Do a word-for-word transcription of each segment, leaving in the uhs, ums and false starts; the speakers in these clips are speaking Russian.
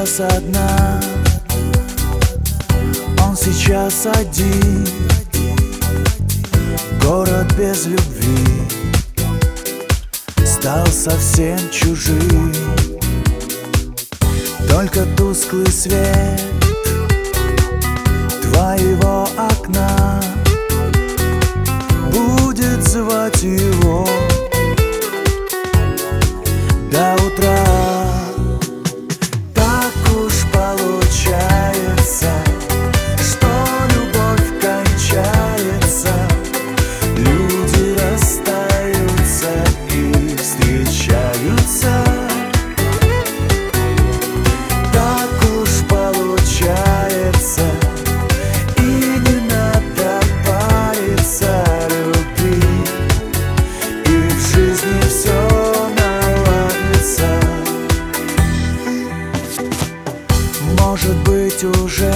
со дна. Он сейчас один, город без любви стал совсем чужим. Только тусклый свет твоего окна будет звать его до утра. Так уж получается, что любовь кончается, люди расстаются и встречаются. Так уж получается, и не надо париться любви, и в жизни все может быть, уже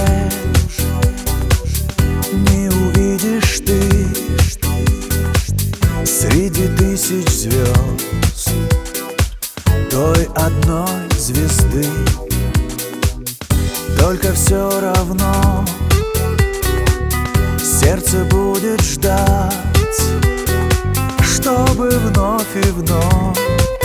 не увидишь ты среди тысяч звезд той одной звезды. Только все равно сердце будет ждать, чтобы вновь и вновь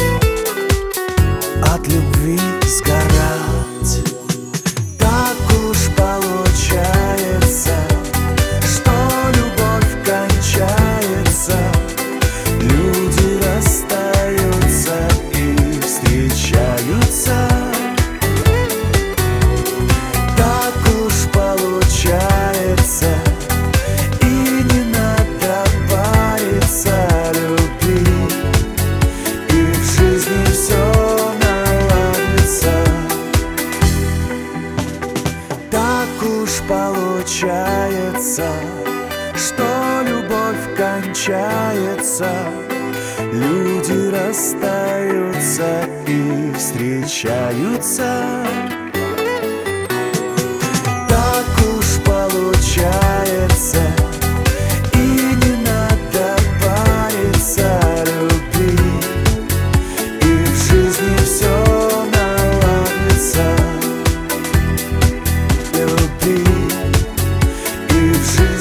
от любви сгорать. Так уж получается, что любовь кончается, люди расстаются и встречаются. Так уж получается, и не надо париться любви, и в жизни все получается, что любовь кончается, люди расстаются и встречаются. Так уж получается, и не надо париться любви, и в жизни все наладится. Любви, и в жизни